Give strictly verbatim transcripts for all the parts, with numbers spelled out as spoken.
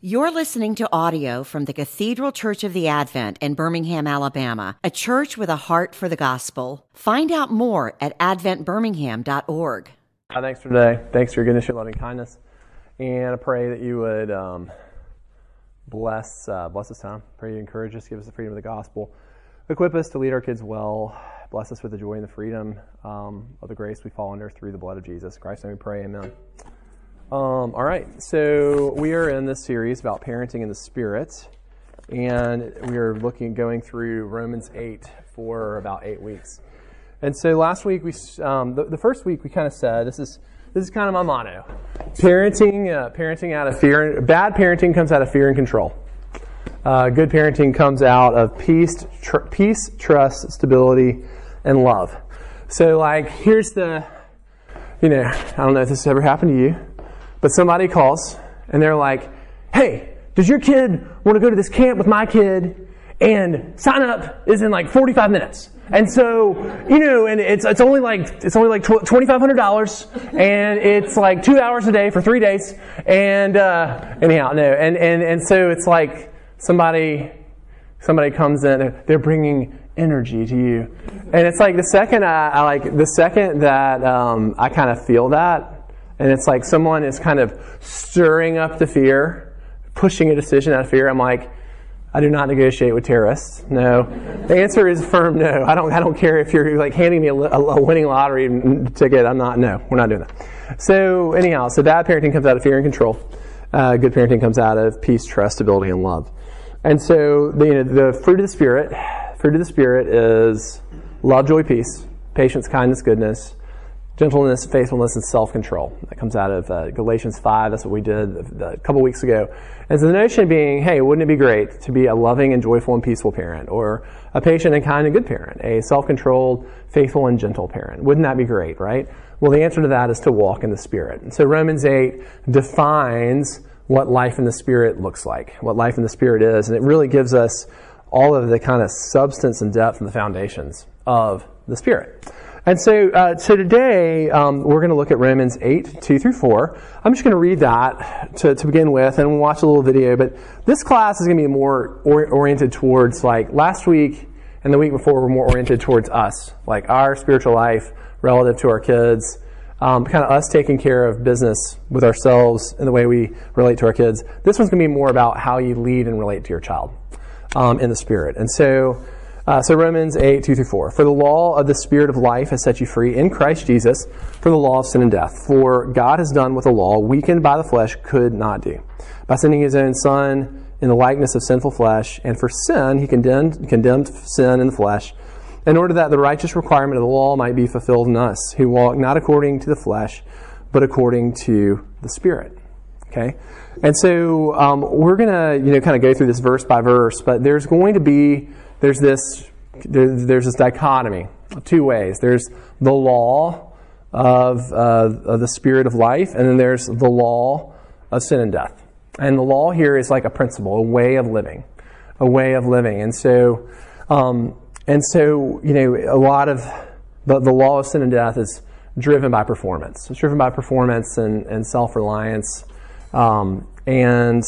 You're listening to audio from the Cathedral Church of the Advent in Birmingham, Alabama, a church with a heart for the gospel. Find out more at advent birmingham dot org. Uh, thanks for today. Thanks for your goodness, your loving kindness. And I pray that you would um, bless uh, bless this time. Pray you encourage us, give us the freedom of the gospel. Equip us to lead our kids well. Bless us with the joy and the freedom um, of the grace we fall under through the blood of Jesus. In Christ's name we pray, amen. Um, all right, so we are in this series about parenting in the Spirit, and we are looking, going through Romans eight for about eight weeks. And so last week, we um, the, the first week we kind of said, this is this is kind of my motto: parenting, uh, parenting out of fear. Bad parenting comes out of fear and control. Uh, good parenting comes out of peace, tr- peace, trust, stability, and love. So, like, here's the, you know, I don't know if this has ever happened to you. But somebody calls, and they're like, hey, does your kid want to go to this camp with my kid? And sign up is in like forty-five minutes. And so, you know, and it's it's only like it's only like twenty-five hundred dollars, and it's like two hours a day for three days. And uh, anyhow, no, and, and, and so it's like somebody somebody comes in, they're bringing energy to you. And it's like the second I, I like the second that um, I kind of feel that. And it's like someone is kind of stirring up the fear, pushing a decision out of fear. I'm like, I do not negotiate with terrorists. No. The answer is firm no. I don't I don't care if you're like handing me a, a winning lottery ticket. I'm not, no, we're not doing that. So anyhow, so bad parenting comes out of fear and control. Uh, good parenting comes out of peace, trust, stability, and love. And so the, you know, the fruit of the Spirit, fruit of the Spirit is love, joy, peace, patience, kindness, goodness, gentleness, faithfulness, and self-control. That comes out of uh, Galatians five. That's what we did a, a couple weeks ago. And so the notion being, hey, wouldn't it be great to be a loving and joyful and peaceful parent, or a patient and kind and good parent, a self-controlled, faithful and gentle parent? Wouldn't that be great, right? Well, the answer to that is to walk in the Spirit. And so Romans eight defines what life in the Spirit looks like, what life in the Spirit is, and it really gives us all of the kind of substance and depth and the foundations of the Spirit. And so, uh, so today um, we're going to look at Romans eight, two through four. I'm just going to read that to, to begin with, and we'll watch a little video. But this class is going to be more or, oriented towards, like, last week and the week before were more oriented towards us, like our spiritual life relative to our kids, um, kind of us taking care of business with ourselves in the way we relate to our kids. This one's going to be more about how you lead and relate to your child um, in the Spirit. And so... Uh, so Romans eight, two through four. For the law of the Spirit of life has set you free in Christ Jesus from the law of sin and death. For God has done what the law, weakened by the flesh, could not do, by sending his own Son in the likeness of sinful flesh. And for sin, he condemned, condemned sin in the flesh, in order that the righteous requirement of the law might be fulfilled in us, who walk not according to the flesh, but according to the Spirit. Okay? And so um, we're going to, you know, kind of go through this verse by verse, but there's going to be There's this there's this dichotomy of two ways. There's the law of, uh, of the Spirit of life, and then there's the law of sin and death. And the law here is like a principle, a way of living, a way of living. And so, um, and so you know, a lot of the, the law of sin and death is driven by performance. It's driven by performance and, and self-reliance. Um, and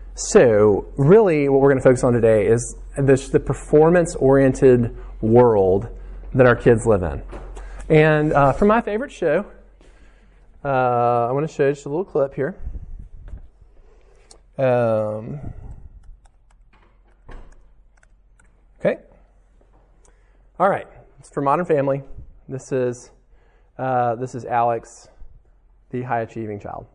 so, really, what we're going to focus on today is This, the performance-oriented world that our kids live in. And uh, for my favorite show, uh, I want to show you just a little clip here. Um, okay. All right. It's for Modern Family. This is uh, this is Alex, the high-achieving child.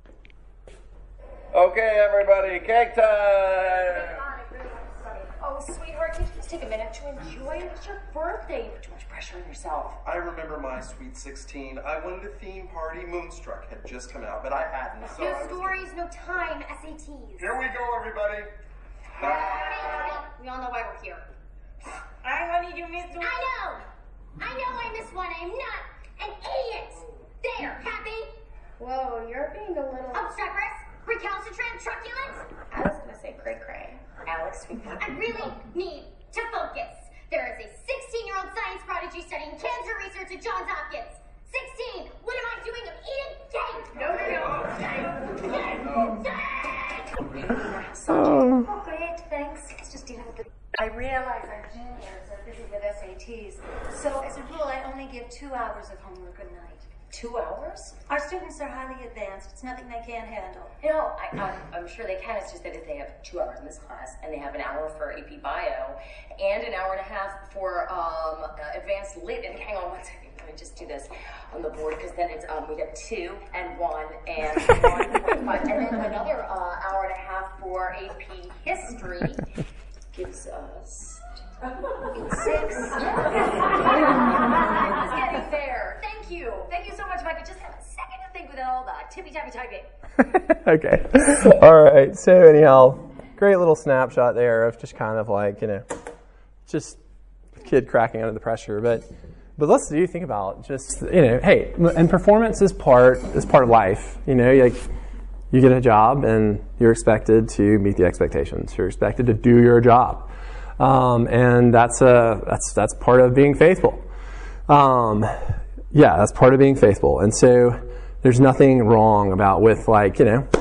Okay, everybody, cake time! Oh, sweetheart, can you just take a minute to enjoy it? It's your birthday. Put too much pressure on yourself. I remember my sweet sixteen. I wanted a theme party. Moonstruck had just come out, but I hadn't. So no I was stories, no time, S A Ts. Here we go, everybody. We all know why we're here. I honey, you missed one. I know. I know I missed one. I'm not an idiot. There, happy? Whoa, you're being a little... Obstreperous? Recalcitrant? Truculent? I was going to say cray-cray. Alex, we I really need to focus. There is a sixteen-year-old science prodigy studying cancer research at Johns Hopkins. sixteen! What am I doing? I'm eating cake! No, no, no. Cake! Cake! Cake! Oh, great, thanks. It's just dealing with the... I realize our juniors are busy with S A Ts, so as a rule, I only give two hours of homework a night. Two hours? Our students are highly advanced. It's nothing they can't handle. You know, I, I'm, I'm sure they can. It's just that if they have two hours in this class and they have an hour for A P Bio and an hour and a half for um, uh, advanced lit, and hang on one second, let me just do this on the board, because then it's um, we have two and one and one point five, and then another uh, hour and a half for A P History gives us six. It's getting there. Thank you. Thank you so much, Mike. I just have a second to think without all the tippy-tappy typing. Okay. All right. So anyhow, great little snapshot there of just kind of like, you know, just a kid cracking under the pressure. But but let's do think about just, you know, hey, and performance is part is part of life. You know, like you get a job and you're expected to meet the expectations. You're expected to do your job. Um, and that's a that's that's part of being faithful. Um, yeah, that's part of being faithful. And so there's nothing wrong about with like, you know,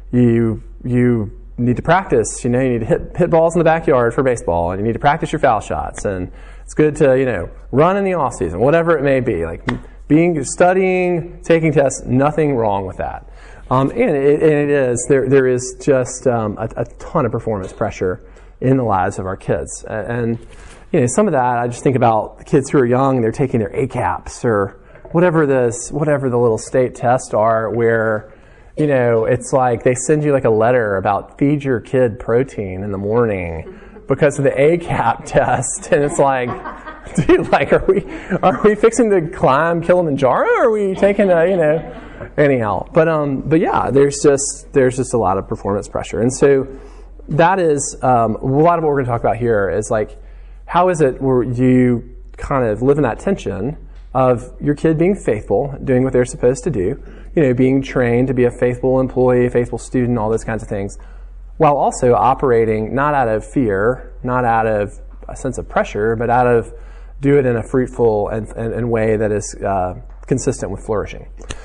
you you need to practice. You know, you need to hit hit balls in the backyard for baseball, and you need to practice your foul shots. And it's good to, you know, run in the off season, whatever it may be. Like being studying, taking tests, nothing wrong with that. Um, and, it, and it is there there is just um, a, a ton of performance pressure in the lives of our kids. And, you know, some of that, I just think about the kids who are young, they're taking their A CAPS or whatever this, whatever the little state tests are where, you know, it's like they send you like a letter about feed your kid protein in the morning because of the A CAP test. And it's like, dude, like, are we, are we fixing to climb Kilimanjaro? Or are we taking a, you know, anyhow. But, um, but yeah, there's just, there's just a lot of performance pressure. And so, that is um, a lot of what we're going to talk about here is like, how is it where you kind of live in that tension of your kid being faithful, doing what they're supposed to do, you know, being trained to be a faithful employee, a faithful student, all those kinds of things, while also operating not out of fear, not out of a sense of pressure, but out of do it in a fruitful and, and, and way that is uh, consistent with flourishing.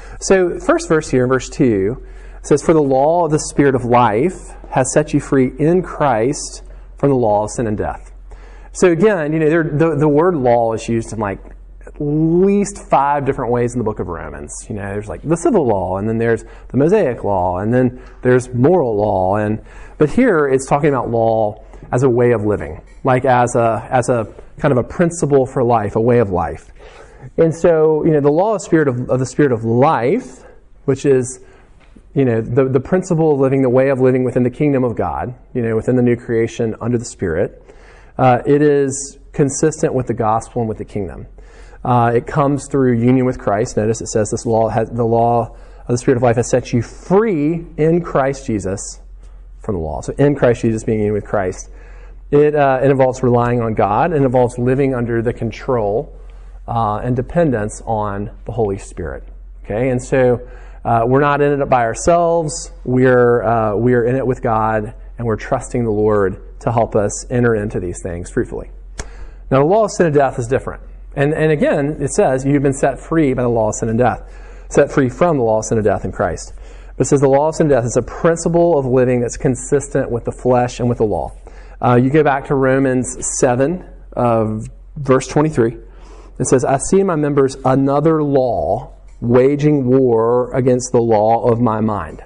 So first verse here, verse two, says, "For the law of the Spirit of life has set you free in Christ from the law of sin and death." So again, you know, there, the, the word law is used in like at least five different ways in the book of Romans. You know, there's like the civil law, and then there's the Mosaic law, and then there's moral law. And but here it's talking about law as a way of living, like as a as a kind of a principle for life, a way of life. And so, you know, the law of spirit of, of the Spirit of life, which is, you know, the, the principle of living, the way of living within the kingdom of God, you know, within the new creation under the Spirit, uh, it is consistent with the gospel and with the kingdom. Uh, it comes through union with Christ. Notice it says this law has, the law of the Spirit of life has set you free in Christ Jesus from the law. So in Christ Jesus, being union with Christ. It, uh, it involves relying on God. It involves living under the control uh, and dependence on the Holy Spirit. Okay, and so Uh, we're not in it by ourselves. We're uh, we're in it with God, and we're trusting the Lord to help us enter into these things fruitfully. Now, the law of sin and death is different. And and again, it says you've been set free by the law of sin and death, set free from the law of sin and death in Christ. But it says the law of sin and death is a principle of living that's consistent with the flesh and with the law. Uh, you go back to Romans seven, uh, verse twenty-three. It says, "I see in my members another law, waging war against the law of my mind,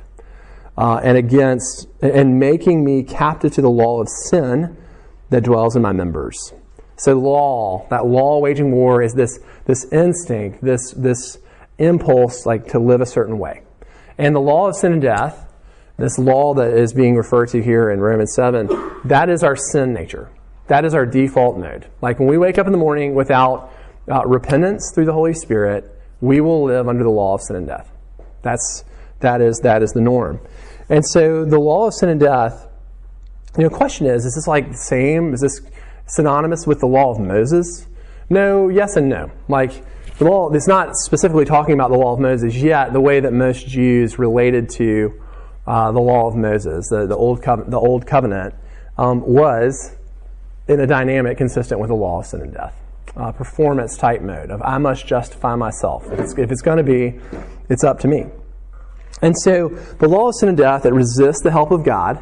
uh, and against and making me captive to the law of sin that dwells in my members." So law, that law waging war is this this instinct, this this impulse like to live a certain way. And the law of sin and death, this law that is being referred to here in Romans seven, that is our sin nature. That is our default mode. Like when we wake up in the morning without uh, repentance through the Holy Spirit, we will live under the law of sin and death. That's that is that is the norm. And so the law of sin and death, you know, the question is, is this like the same? Is this synonymous with the law of Moses? No, yes and no. Like the law, it's not specifically talking about the law of Moses yet, the way that most Jews related to uh, the law of Moses, the, the old covenant, the old covenant um, was in a dynamic consistent with the law of sin and death. Uh, performance type mode of I must justify myself. If it's, if it's going to be, it's up to me. And so the law of sin and death, it resists the help of God.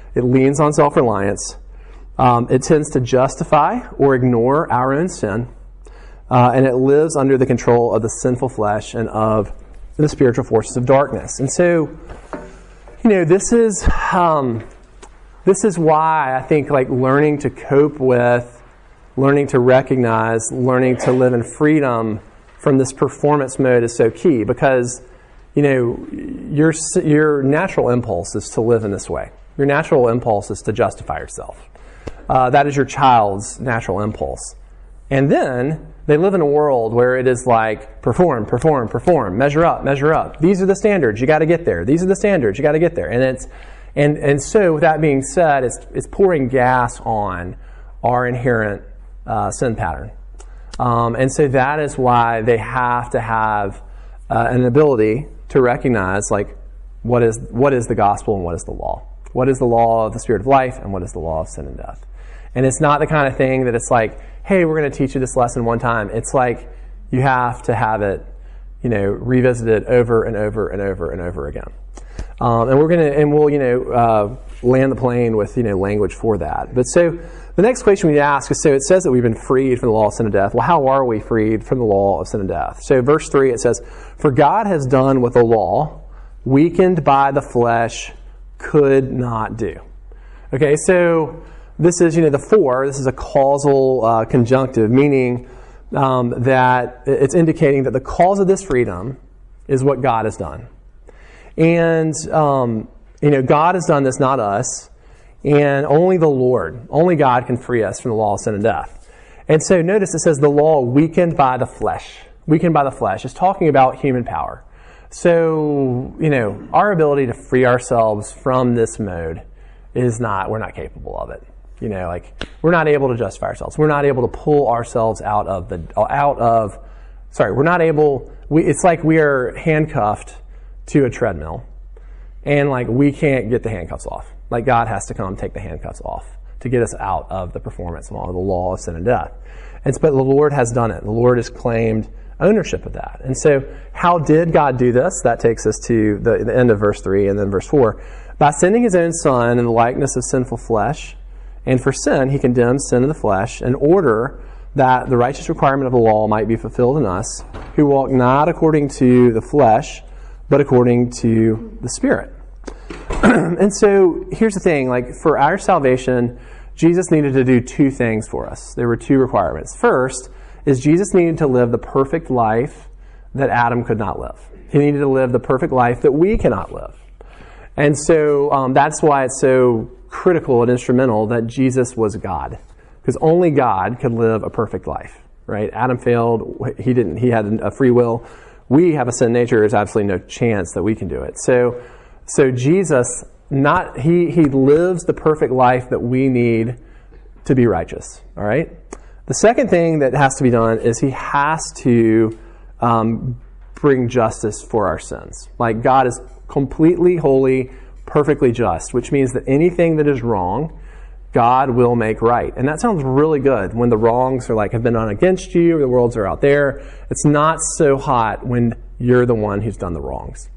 It leans on self-reliance. Um, it tends to justify or ignore our own sin. Uh, and it lives under the control of the sinful flesh and of the spiritual forces of darkness. And so, you know, this is um, this is why I think like learning to cope with, learning to recognize, learning to live in freedom from this performance mode is so key, because, you know, your your natural impulse is to live in this way. Your natural impulse is to justify yourself. Uh, that is your child's natural impulse. And then they live in a world where it is like perform, perform, perform, measure up, measure up. These are the standards. You got to get there. These are the standards. You got to get there. And it's and and so with that being said, it's it's pouring gas on our inherent uh, sin pattern. Um, and so that is why they have to have uh, an ability to recognize like what is what is the gospel and what is the law. What is the law of the Spirit of life and what is the law of sin and death? And it's not the kind of thing that it's like, hey, we're going to teach you this lesson one time. It's like you have to have it, you know, revisited over and over and over and over again. Um, and we're going to, and we'll, you know, uh, land the plane with, you know, language for that. But so the next question we need to ask is, so it says that we've been freed from the law of sin and death. Well, how are we freed from the law of sin and death? So verse three, it says, for God has done what the law, weakened by the flesh, could not do. Okay, so this is, you know, the for, this is a causal uh, conjunctive, meaning um, that it's indicating that the cause of this freedom is what God has done. And, um, you know, God has done this, not us. And only the Lord, only God can free us from the law of sin and death. And so notice it says the law weakened by the flesh. Weakened by the flesh. It's talking about human power. So, you know, our ability to free ourselves from this mode is not, we're not capable of it. You know, like, we're not able to justify ourselves. We're not able to pull ourselves out of the, out of, sorry, we're not able, we, it's like we are handcuffed to a treadmill. And, like, we can't get the handcuffs off. Like, God has to come take the handcuffs off to get us out of the performance law, the law of sin and death. And but the Lord has done it. The Lord has claimed ownership of that. And so, how did God do this? That takes us to the, the end of verse three and then verse four. By sending his own Son in the likeness of sinful flesh, and for sin, he condemns sin in the flesh in order that the righteous requirement of the law might be fulfilled in us, who walk not according to the flesh, but according to the Spirit. And so, here's the thing, like, for our salvation, Jesus needed to do two things for us. There were two requirements. First is Jesus needed to live the perfect life that Adam could not live. He needed to live the perfect life that we cannot live. And so um, that's why it's so critical and instrumental that Jesus was God, because only God could live a perfect life, right? Adam failed. He didn't. He had a free will. We have a sin nature. There's absolutely no chance that we can do it. So, so Jesus, not he he lives the perfect life that we need to be righteous. All right. The second thing that has to be done is he has to um, bring justice for our sins. Like, God is completely holy, perfectly just, which means that anything that is wrong, God will make right. And that sounds really good when the wrongs are like have been done against you, or the worlds are out there. It's not so hot when you're the one who's done the wrongs.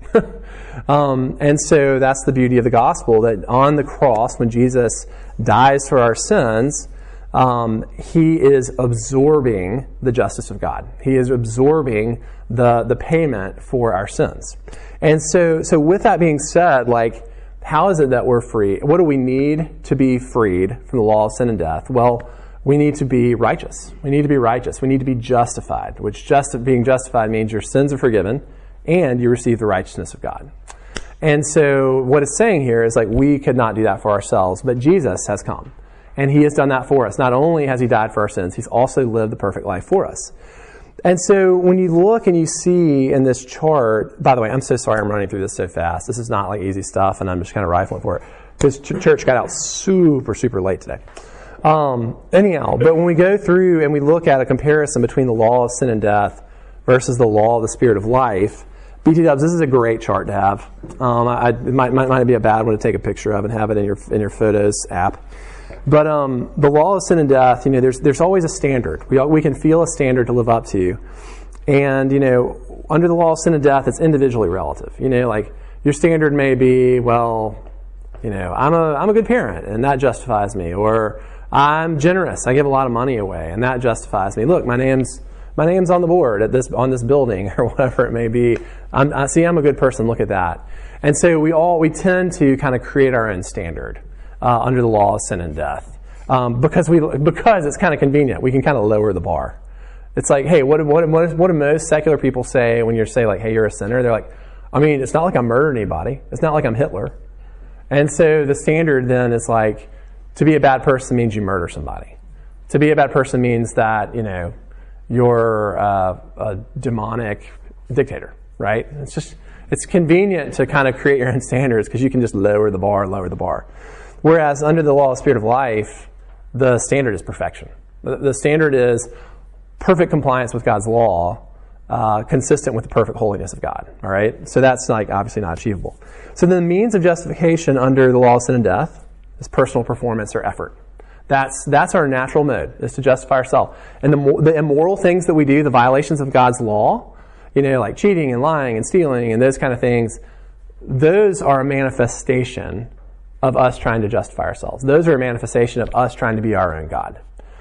um, and so that's the beauty of the gospel, that on the cross, when Jesus dies for our sins, Um, he is absorbing the justice of God. He is absorbing the the payment for our sins. And so, so with that being said, like, how is it that we're free? What do we need to be freed from the law of sin and death? Well, we need to be righteous. We need to be righteous. We need to be justified, which just being justified means your sins are forgiven and you receive the righteousness of God. And so what it's saying here is, like, we could not do that for ourselves, but Jesus has come. And he has done that for us. Not only has he died for our sins, he's also lived the perfect life for us. And so when you look and you see in this chart, by the way, I'm so sorry I'm running through this so fast. This is not like easy stuff, and I'm just kind of rifling for it. Because church got out super, super late today. Um, anyhow, but when we go through and we look at a comparison between the law of sin and death versus the law of the Spirit of life, B T Dubs, this is a great chart to have. Um, I, it might, might, might be a bad one to take a picture of and have it in your in your Photos app. But um, the law of sin and death, you know, there's there's always a standard. We we can feel a standard to live up to, and you know, under the law of sin and death, it's individually relative. You know, like, your standard may be, well, You know, I'm a I'm a good parent, and that justifies me. Or I'm generous. I give a lot of money away, and that justifies me. Look, my name's my name's on the board at this on this building or whatever it may be. I'm, I see I'm a good person. Look at that. And so we all we tend to kind of create our own standard uh, under the law of sin and death um, because we because it's kind of convenient. We can kind of lower the bar. It's like, hey, what what what, what do most secular people say when you say like, hey, you're a sinner? They're like, I mean, it's not like I murdered anybody. It's not like I'm Hitler. And so the standard then is like, to be a bad person means you murder somebody. To be a bad person means that, you know, you're uh, a demonic dictator, right? It's just, it's convenient to kind of create your own standards because you can just lower the bar, lower the bar. Whereas under the law of spirit of life, the standard is perfection. The, the standard is perfect compliance with God's law, uh, consistent with the perfect holiness of God, all right? So that's like obviously not achievable. So the means of justification under the law of sin and death is personal performance or effort. That's that's our natural mode, is to justify ourselves. And the, the immoral things that we do, the violations of God's law, you know, like cheating and lying and stealing and those kind of things, those are a manifestation of us trying to justify ourselves. Those are a manifestation of us trying to be our own God.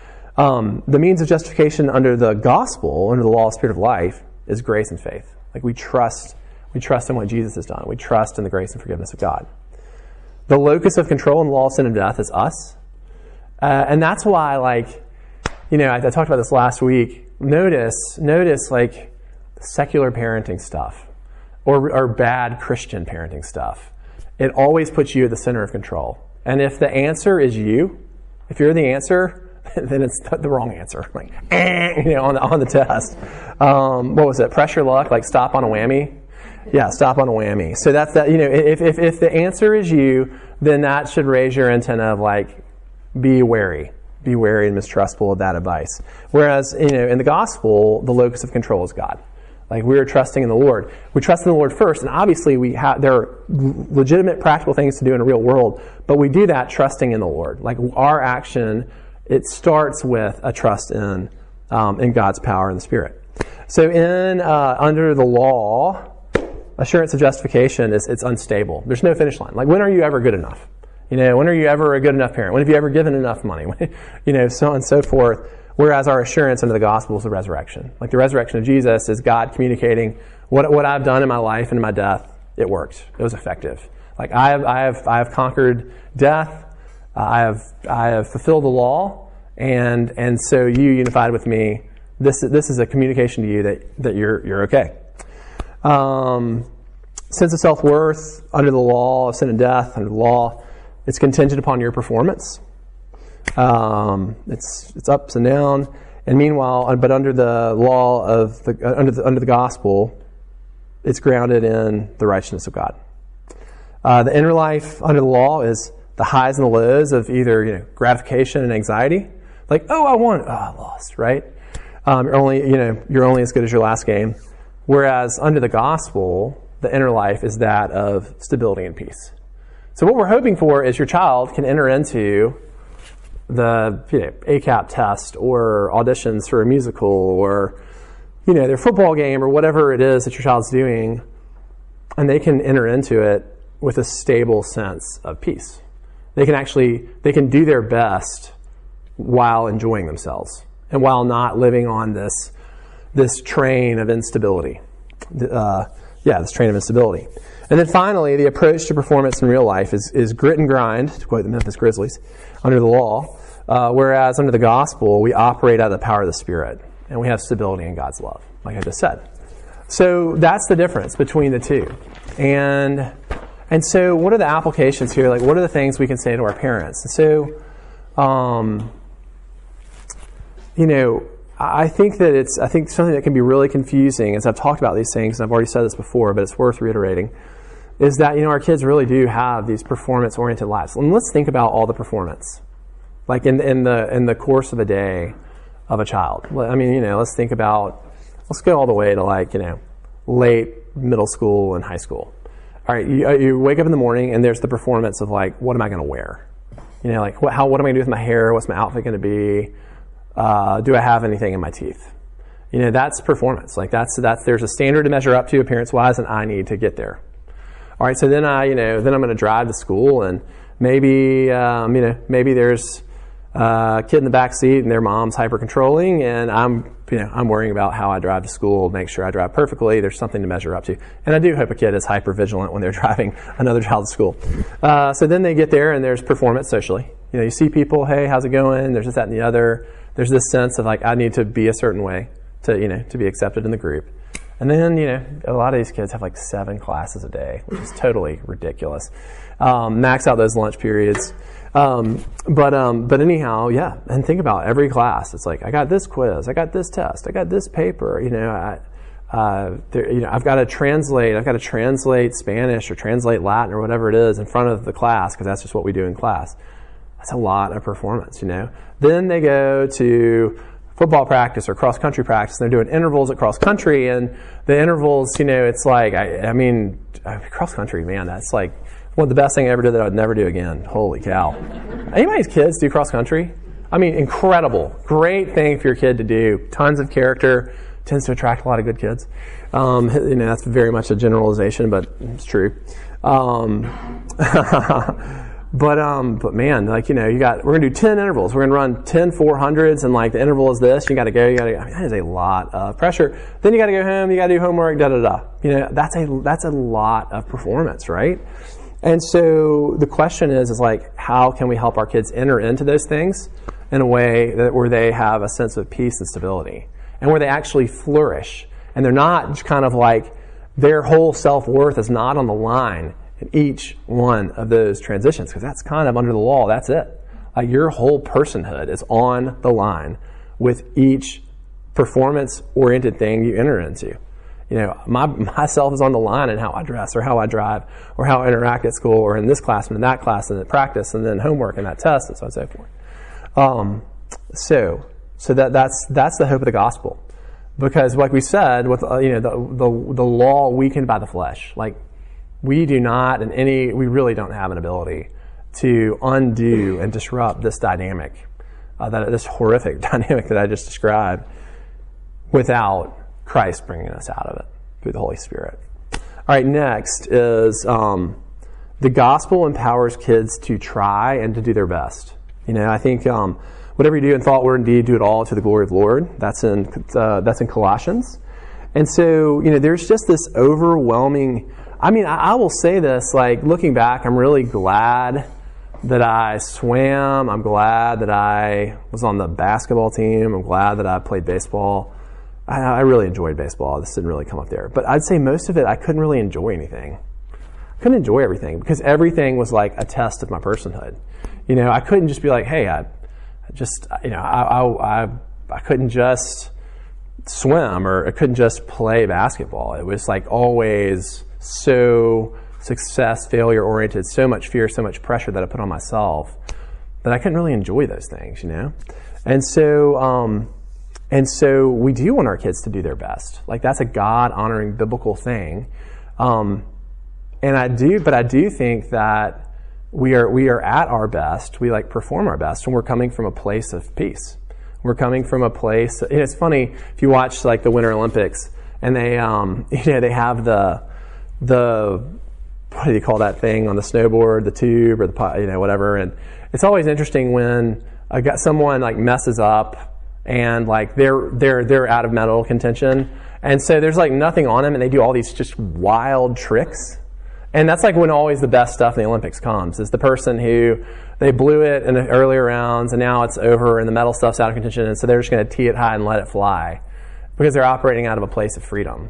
Um, the means of justification under the gospel, under the law of spirit of life, is grace and faith. Like we trust We trust in what Jesus has done. We trust in the grace and forgiveness of God. The locus of control in the law of sin and death is us. Uh, and that's why, like, you know, I, I talked about this last week. Notice, notice, like, secular parenting stuff or, or bad Christian parenting stuff. It always puts you at the center of control. And if the answer is you, if you're the answer, then it's the wrong answer. Like, eh, you know, on the, on the test. Um, what was it? Pressure luck, like stop on a whammy. Yeah, stop on a whammy. So that's that. You know, if, if if the answer is you, then that should raise your antenna of like, be wary, be wary and mistrustful of that advice. Whereas, you know, in the gospel, the locus of control is God. Like we're trusting in the Lord. We trust in the Lord first, and obviously we have there are legitimate practical things to do in a real world, but we do that trusting in the Lord. Like our action, it starts with a trust in um, in God's power and the Spirit. So in uh, under the law, assurance of justification is it's unstable. There's no finish line. Like when are you ever good enough? You know, when are you ever a good enough parent? When have you ever given enough money? You know, so on and so forth. Whereas our assurance under the gospel is the resurrection. Like the resurrection of Jesus is God communicating what what I've done in my life and in my death. It worked. It was effective. Like I have I have I have conquered death. Uh, I have I have fulfilled the law, and and so you unified with me. This this is a communication to you that that you're you're okay. Um, sense of self-worth under the law of sin and death, under the law, it's contingent upon your performance. Um, it's it's ups and down, and meanwhile, but under the law of the uh, under the under the gospel, it's grounded in the righteousness of God. Uh, the inner life under the law is the highs and the lows of either you know gratification and anxiety, like oh I won, oh I lost, right? Um, you're only you know you're only as good as your last game. Whereas under the gospel, the inner life is that of stability and peace. So what we're hoping for is your child can enter into the you know, A C A P test or auditions for a musical or you know their football game or whatever it is that your child's doing, and they can enter into it with a stable sense of peace. They can actually they can do their best while enjoying themselves and while not living on this this train of instability. Uh, yeah, this train of instability. And then finally, the approach to performance in real life is, is grit and grind, to quote the Memphis Grizzlies, under the law, uh, whereas under the gospel, we operate out of the power of the Spirit, and we have stability in God's love, like I just said. So that's the difference between the two. And and so what are the applications here? Like, what are the things we can say to our parents? And so, um, you know, I think that it's, I think something that can be really confusing, as I've talked about these things, and I've already said this before, but it's worth reiterating, is that, you know, our kids really do have these performance-oriented lives. And let's think about all the performance, like in, in the in the course of a day of a child. I mean, you know, let's think about, let's go all the way to like, you know, late middle school and high school. All right, you, you wake up in the morning and there's the performance of like, what am I going to wear? You know, like, what, how, what am I going to do with my hair? What's my outfit going to be? Uh, do I have anything in my teeth? You know, that's performance. Like that's, that's, there's a standard to measure up to appearance wise, and I need to get there. All right. So then I, you know, then I'm going to drive to school, and, Maybe, um, you know, maybe there's a kid in the back seat and their mom's hyper controlling, and I'm, you know, I'm worrying about how I drive to school, make sure I drive perfectly. There's something to measure up to. And I do hope a kid is hyper vigilant when they're driving another child to school. Uh, so then they get there and there's performance socially. You know, you see people, hey, how's it going? There's this, that, and the other. There's this sense of like, I need to be a certain way to, you know, to be accepted in the group. And then, you know, a lot of these kids have like seven classes a day, which is totally ridiculous. Um, max out those lunch periods. Um, but, um, but anyhow, yeah. And think about every class. It's like, I got this quiz, I got this test, I got this paper, you know, I, uh, there, you know, I've got to translate, I've got to translate Spanish or translate Latin or whatever it is in front of the class, because that's just what we do in class. That's a lot of performance, you know. Then they go to football practice or cross country practice, and they're doing intervals at cross country, and the intervals, you know, it's like, I, I mean, cross country, man, that's like one of the best things I ever did that I would never do again. Holy cow. Anybody's kids do cross country? I mean, incredible. Great thing for your kid to do. Tons of character. Tends to attract a lot of good kids. Um, you know, that's very much a generalization, but it's true. Um, But um, but man, like, you know, you got, we're gonna do ten intervals. We're gonna run ten four hundreds, and like the interval is this. You got to go. You got to. I mean, that is a lot of pressure. Then you got to go home. You got to do homework. Da da da. You know, that's a that's a lot of performance, right? And so the question is, is like, how can we help our kids enter into those things in a way that where they have a sense of peace and stability, and where they actually flourish, and they're not just kind of like their whole self-worth is not on the line in each one of those transitions, because that's kind of under the law. That's it. Like, your whole personhood is on the line with each performance-oriented thing you enter into. You know, my myself is on the line in how I dress, or how I drive, or how I interact at school, or in this class and in that class, and in practice, and then homework and that test, and so on and so forth. Um, so, so that that's that's the hope of the gospel, because, like we said, with uh, you know the, the the law weakened by the flesh, like. We do not, in any, we really don't have an ability to undo and disrupt this dynamic, uh, that this horrific dynamic that I just described, without Christ bringing us out of it through the Holy Spirit. All right, next is um, the gospel empowers kids to try and to do their best. You know, I think um, whatever you do in thought, word, and deed, do it all to the glory of the Lord. That's in uh, that's in Colossians. And so, you know, there's just this overwhelming. I mean, I, I will say this, like, looking back, I'm really glad that I swam. I'm glad that I was on the basketball team. I'm glad that I played baseball. I, I really enjoyed baseball. This didn't really come up there. But I'd say most of it, I couldn't really enjoy anything. I couldn't enjoy everything because everything was like a test of my personhood. You know, I couldn't just be like, hey, I, I just, you know, I, I, I, I couldn't just swim, or I couldn't just play basketball. It was like always so success, failure oriented, so much fear, so much pressure that I put on myself that I couldn't really enjoy those things, you know? And so, um, and so we do want our kids to do their best. Like, that's a God honoring biblical thing. Um, and I do, but I do think that we are, we are at our best. We like perform our best when we're coming from a place of peace. We're coming from a place, and it's funny if you watch like the Winter Olympics and they, um, you know, they have the, the, what do you call that thing on the snowboard, the tube or the, you know, whatever. And it's always interesting when I got someone like messes up and like they're, they're, they're out of medal contention. And so there's like nothing on them and they do all these just wild tricks. And that's like when always the best stuff in the Olympics comes, is the person who they blew it in the earlier rounds and now it's over and the medal stuff's out of contention. And so they're just going to tee it high and let it fly because they're operating out of a place of freedom.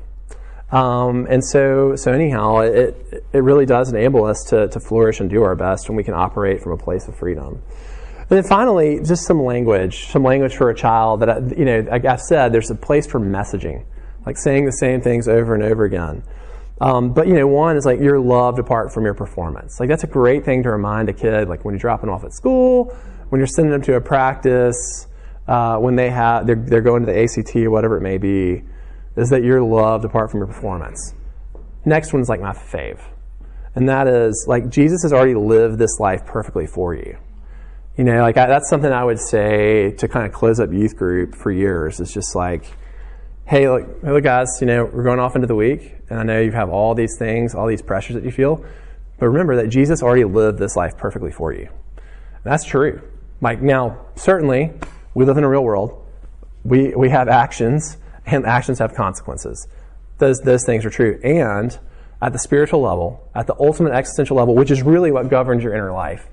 Um, and so, so anyhow, it, it really does enable us to, to flourish and do our best when we can operate from a place of freedom. And then finally, just some language, some language for a child that, I, you know, like I've said, there's a place for messaging, like saying the same things over and over again. Um, but, you know, one is like you're loved apart from your performance. Like, that's a great thing to remind a kid, like when you're dropping them off at school, when you're sending them to a practice, uh, when they have, they're, they're going to the A C T or whatever it may be, is that you're loved apart from your performance. Next one's like my fave. And that is, like, Jesus has already lived this life perfectly for you. You know, like, I, that's something I would say to kind of close up youth group for years. It's just like, hey, look, hey, look, guys, you know, we're going off into the week, and I know you have all these things, all these pressures that you feel, But remember that Jesus already lived this life perfectly for you. And that's true. Like, now, certainly, we live in a real world. We we have actions, and actions have consequences. Those those things are true. And at the spiritual level, at the ultimate existential level, which is really what governs your inner life,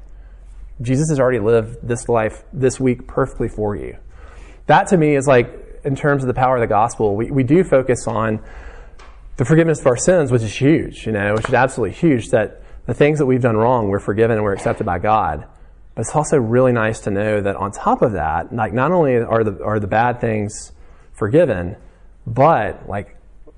Jesus has already lived this life this week perfectly for you. That to me is like, in terms of the power of the gospel, we, we do focus on the forgiveness of our sins, which is huge, you know, which is absolutely huge, that the things that we've done wrong, we're forgiven and we're accepted by God. But it's also really nice to know that on top of that, like, not only are the are the bad things forgiven, but like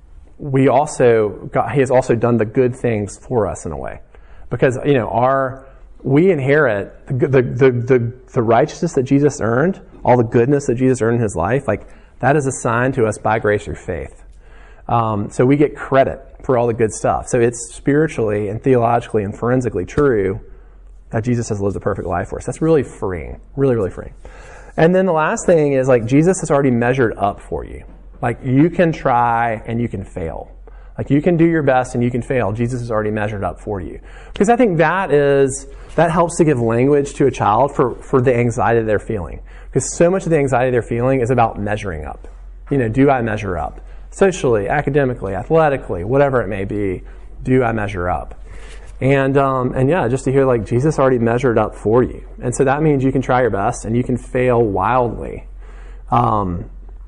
we also God, He has also done the good things for us in a way, because you know our we inherit the the the the, the righteousness that Jesus earned, all the goodness that Jesus earned in His life, like that is assigned to us by grace through faith. Um, so we get credit for all the good stuff. So it's spiritually and theologically and forensically true that Jesus has lived a perfect life for us. That's really freeing, really, really freeing. And then the last thing is, like, Jesus has already measured up for you. Like, you can try and you can fail. Like, you can do your best and you can fail. Jesus has already measured up for you. Because I think that is, that helps to give language to a child for, for the anxiety they're feeling. Because so much of the anxiety they're feeling is about measuring up. You know, do I measure up? Socially, academically, athletically, whatever it may be, do I measure up? And um, and yeah, just to hear like Jesus already measured up for you. And so that means you can try your best and you can fail wildly. Um,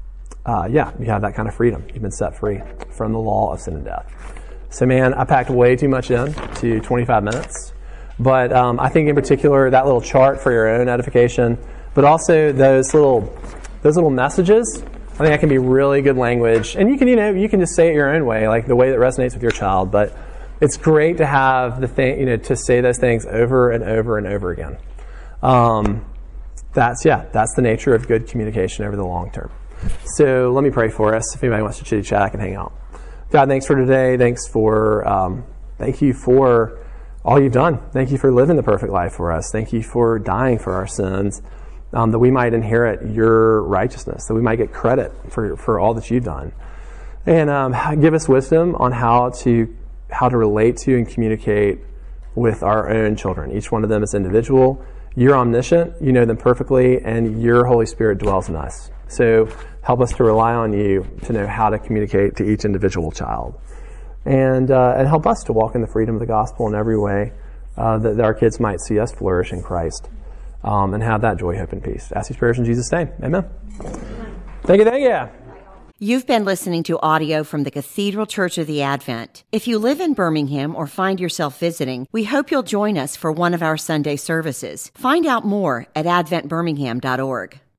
uh, yeah, you have that kind of freedom. You've been set free from the law of sin and death. So man, I packed way too much in to twenty-five minutes. But um, I think in particular that little chart for your own edification, but also those little those little messages, I think that can be really good language. And you can, you know, you can just say it your own way, like the way that resonates with your child. But it's great to have the thing, you know, to say those things over and over and over again. Um, that's, yeah, that's the nature of good communication over the long term. So let me pray for us. If anybody wants to chitty chat, I can hang out. God, thanks for today. Thanks for, um, thank you for all you've done. Thank you for living the perfect life for us. Thank you for dying for our sins, um, that we might inherit your righteousness, that we might get credit for, for all that you've done. And um, give us wisdom on how to how to relate to and communicate with our own children. Each one of them is individual. You're omniscient, you know them perfectly, and your Holy Spirit dwells in us. So help us to rely on you to know how to communicate to each individual child. And uh, and help us to walk in the freedom of the gospel in every way, uh, that, that our kids might see us flourish in Christ, um, and have that joy, hope, and peace. Ask these prayers in Jesus' name. Amen. Thank you, thank you. You've been listening to audio from the Cathedral Church of the Advent. If you live in Birmingham or find yourself visiting, we hope you'll join us for one of our Sunday services. Find out more at advent birmingham dot org.